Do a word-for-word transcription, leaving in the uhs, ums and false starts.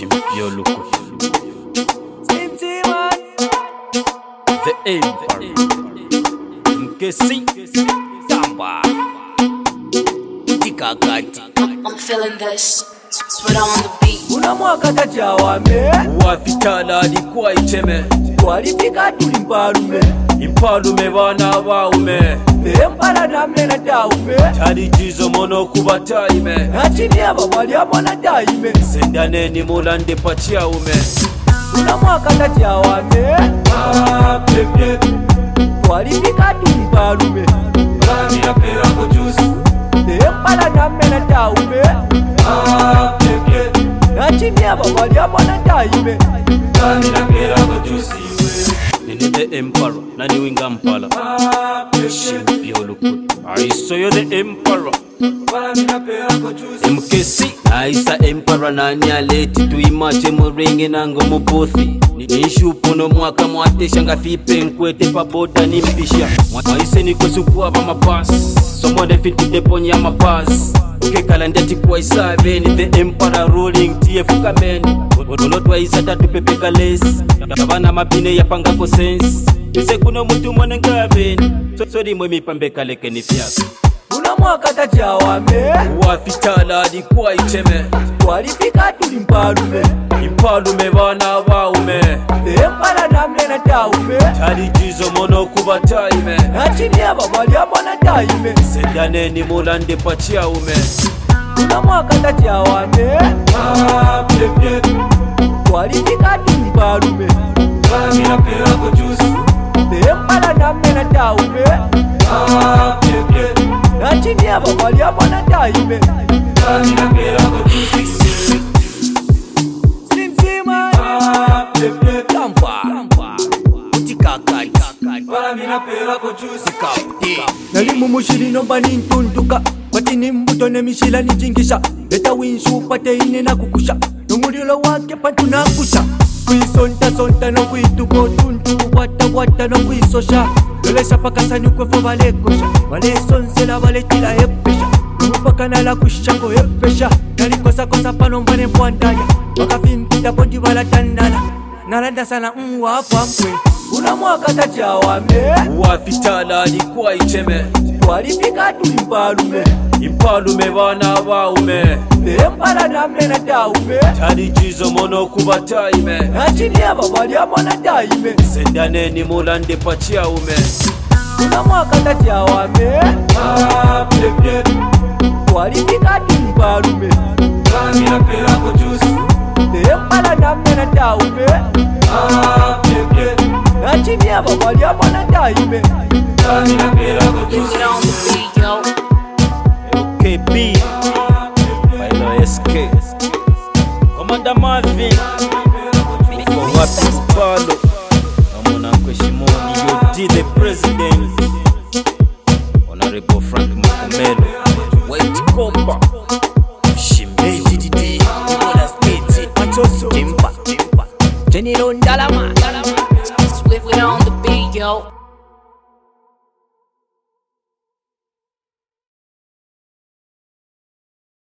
Chimpio Luko The Empire Mkesi Tamba Tikakati. I'm feeling this. Sweat on the beat. Unamwaka tajawame Wafitala alikuwa icheme Walifika tulimpalume Impalume wana waume Empara namne na daume Tari jizo mono kubataime Nachini aba wali amona daime Sendane ni mulande pachia ume Unamwaka tajawame Ah, pepe Walifika tulimpalume Ramina pera kujusi Empara namne na daume Ah, pepe Nachini aba wali amona daime Ramina pera kujusi Nini the Emperor, nani winga mpala Chimpio Luko I saw you the Emperor M K C Aisa Emperor nani aleti tuimache muringi nango mupothi Nishupu no mwaka mwatesha nga fipe nkwete pa boda nimpisha Mwaise ni kusukua pa mapas Someone fit to depon ya mapas Uke kalandeti kwa isabe ni the Emperor ruling T F kameni Ulotwa isa tatu pepe kalesi Kabana mapine ya pangako sense Ise kuno mutu mwane ngabeni Sori mwe mipambe kaleke ni fiasa Unamwaka tajawame Wafitala alikuwa icheme Walifika tulimpalume Impalume wana waume Empara namne na daume Tari jizo mono kubataime Nachini aba wali amona daime Sendane ni mulande pachia ume Unamwaka tajawame Ah, pepe Walifika tulimpalume Ramina pera kujusi Empara namne na daume Ah, pepe Nachini aba wali amona daime Ramina pera kujusi Slim Zima Ah, pepe Tampa Tikakati Ramina pera kujusi Kapti Nali mumushiri nomba nintunduka Watini mbuto ne mishila nijingisha Leta winshu pate ine na kukusha Numulilo wake pantu na kusha Kuisonta sonta no kuituko tuntu Wata wata no kuisosha Lolesha pakasa nyukwe fo vale kosha Vale sonsela vale tila hepesha Numupaka nala kusha ko hepesha Nali kosa kosa pano mbane mwandaya Wakafimpita bondi wala tandala Nalanda sana mwa hapa mkwe Unamwaka tajawame Wafitala alikuwa icheme Walifika tulimpalume Impalume wana waume Empara namne na daume Tari jizo mono kubataime Nachini aba wali amona daime Sendane ni mulande pachia ume Unamwaka tajawame Ah, pepe Walifika tulimpalume Ramina pera kujusi Empara namne na daume Ah, pepe Nachini aba wali amona daime Ramina pera kujusi Sweat on the beat, yo. L K B Bailo S K Commander Marvin Niko wapi palo Namuna kweshimoni Yodi the President Honorable Frank Mkumelo White Kopa Shimbe D D D Ibola State Machoso Timpa Jenny Rondalama Sweat on the beat, yo.